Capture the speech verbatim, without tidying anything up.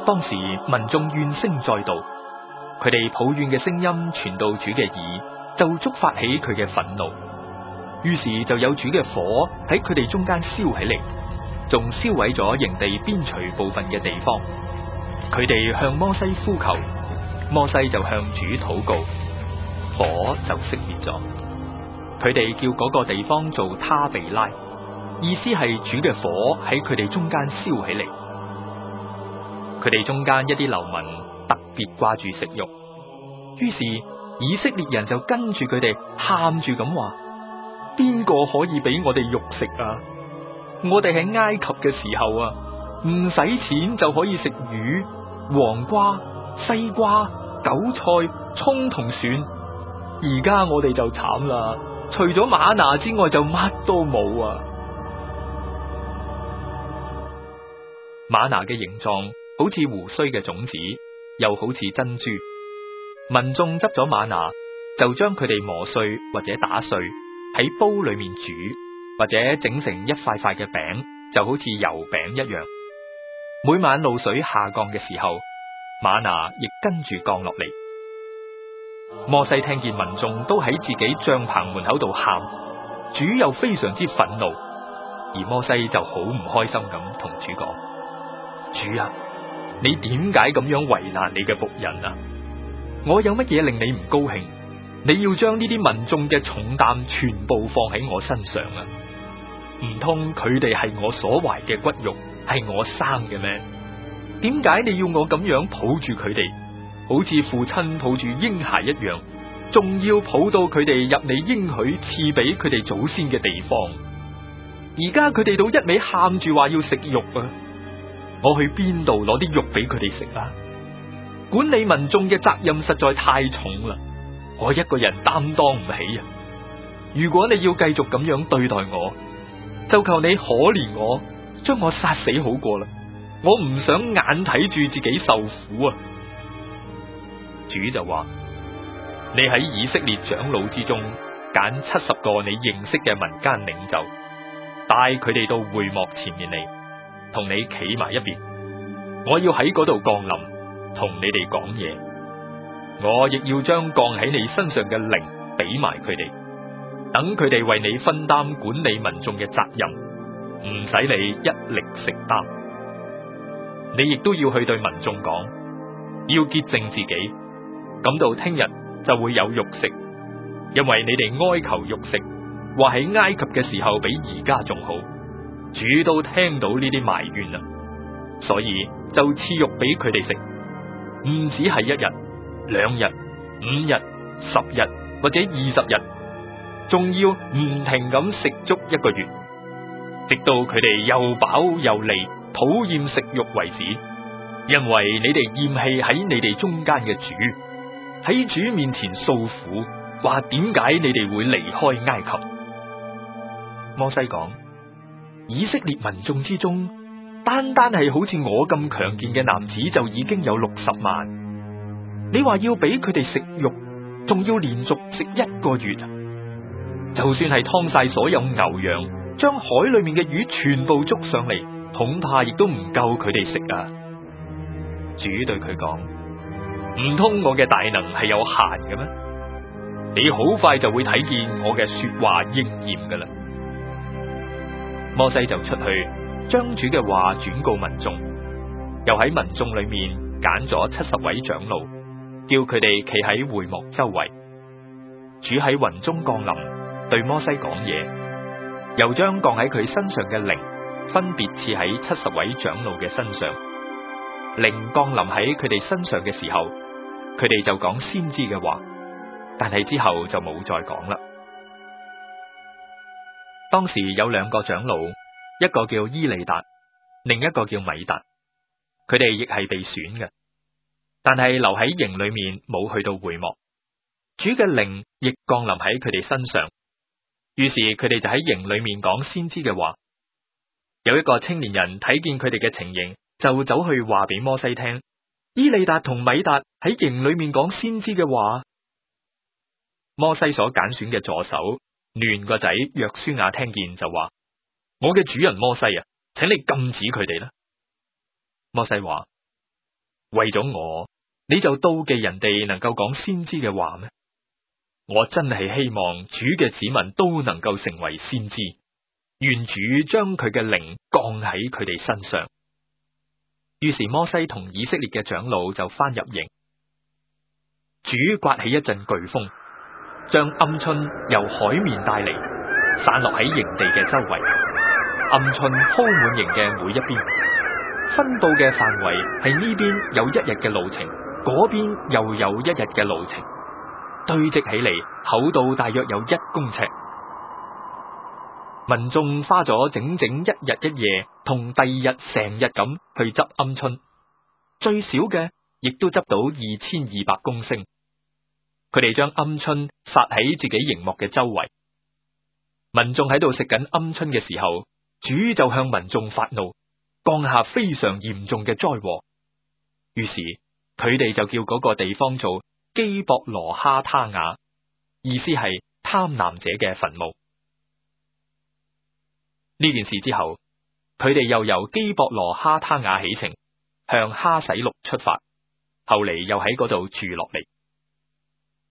當時民眾怨聲載道，佢哋抱怨嘅聲音傳到主嘅耳，就觸發起佢嘅憤怒。於是就有主嘅火喺佢哋中間燒起嚟，仲燒毀咗營地邊陲部分嘅地方。佢哋向摩西呼求，摩西就向主禱告，火就熄滅咗。佢哋叫嗰個地方做他比拉，意思係主嘅火喺佢哋中間燒起嚟。佢哋中間一啲流民特別掛住食肉，於是以色列人就跟住佢哋喊住咁話：邊個可以俾我哋肉食啊？我哋喺埃及嘅時候啊，唔使錢就可以食魚、黃瓜、西瓜、韭菜、蔥同蒜。而家我哋就慘啦，除咗嗎哪之外就乜都冇啊！嗎哪嘅形狀好似胡荽嘅種子，又好似珍珠。民眾執咗嗎哪，就將佢哋磨碎或者打碎，喺煲裏面煮，或者整成一塊塊嘅餅，就好似油餅一樣。每晚露水下降嘅時候，嗎哪亦跟住降落嚟。摩西聽見民眾都喺自己帳篷門口度喊，主又非常之憤怒，而摩西就好唔開心咁同主講：主啊，你點解咁樣為難你嘅僕人啊？我有乜嘢令你唔高興？你要將呢啲民眾嘅重擔全部放喺我身上啊？唔通佢哋係我所懷嘅骨肉，係我生嘅咩？點解你要我咁樣抱住佢哋，好似父親抱住嬰孩一樣，仲要抱到佢哋入你應許賜俾佢哋祖先嘅地方？而家佢哋都一味喊住話要食肉啊！我去邊度攞啲肉俾佢哋食啊？管理民眾嘅責任實在太重啦，我一個人擔當唔起啊！如果你要繼續咁樣對待我，就求你可憐我，將我殺死好過啦！我唔想眼睇住自己受苦啊！主就話：你喺以色列長老之中揀七十個你認識嘅民間領袖，帶佢哋到會幕前面嚟，同你企埋一邊。我要喺嗰度降臨，同你哋講嘢。我亦要將降喺你身上嘅靈俾埋佢哋，等佢哋為你分擔管理民眾嘅責任，唔使你一力承擔。你亦都要去對民眾講，要潔淨自己，咁到聽日就會有肉食，因為你哋哀求肉食，話喺埃及嘅時候比而家仲好。主都聽到呢啲埋怨啦，所以就賜肉俾佢哋食，唔止係一日、兩日、五日、十日或者二十日，仲要唔停咁食足一個月，直到佢哋又飽又膩，討厭食肉為止。因為你哋厭棄喺你哋中間嘅主，喺主面前訴苦，話點解你哋會離開埃及？摩西講：以色列民眾之中，單單係好似我咁強健嘅男子就已經有六十萬。你話要俾佢哋食肉，仲要連續食一個月啊！就算係劏晒所有牛羊，將海裏面嘅魚全部捉上嚟，恐怕亦都唔夠佢哋食啊！主對佢講：唔通我嘅大能係有限嘅咩？你好快就會睇見我嘅說話應驗噶啦！摩西就出去將主嘅話轉告民眾，又喺民眾裏面揀咗七十位長老，叫佢哋企喺會幕周圍。主喺雲中降臨，對摩西講嘢，又將降喺佢身上嘅靈分別賜喺七十位長老嘅身上。靈降臨喺佢哋身上嘅時候，佢哋就講先知嘅話，但係之後就冇再講啦。當時有兩個長老，一個叫伊利達，另一個叫米達，佢哋亦係被選嘅，但係留喺營裏面冇去到會幕。主嘅靈亦降臨喺佢哋身上，於是佢哋就喺營裏面講先知嘅話。有一個青年人睇見佢哋嘅情形，就走去話俾摩西聽，伊利達同米達喺營裏面講先知嘅話。摩西所揀選嘅助手嫩個仔約書亞聽見就話：我嘅主人摩西啊，請你禁止佢哋啦。摩西話： 為咗我，你就妒忌人哋能夠講先知嘅話咩？我真係希望主嘅子民都能夠成為先知，願主將佢嘅靈降喺佢哋身上。於是摩西同以色列嘅長老就翻入營，主颳起一陣颶風，將鵪鶉由海面帶嚟，散落喺營地嘅周圍。鵪鶉鋪滿營嘅每一邊，分布嘅範圍係呢邊有一日嘅路程，嗰邊又有一日嘅路程，堆積起嚟，厚度大約有一公尺。民眾花咗整整一日一夜，同第二日成日咁去執鵪鶉，最少嘅亦都執到二千二百公升。佢哋將鵪鶉撒喺自己營幕嘅周圍。民眾喺度食緊鵪鶉嘅時候，主就向民眾發怒，降下非常嚴重嘅災禍。於是佢哋就叫嗰個地方做基博羅哈他雅，意思係貪婪者嘅墳墓。呢件事之後，佢哋又由基博羅哈他雅起程，向哈洗錄出發，後嚟又喺嗰度住落嚟。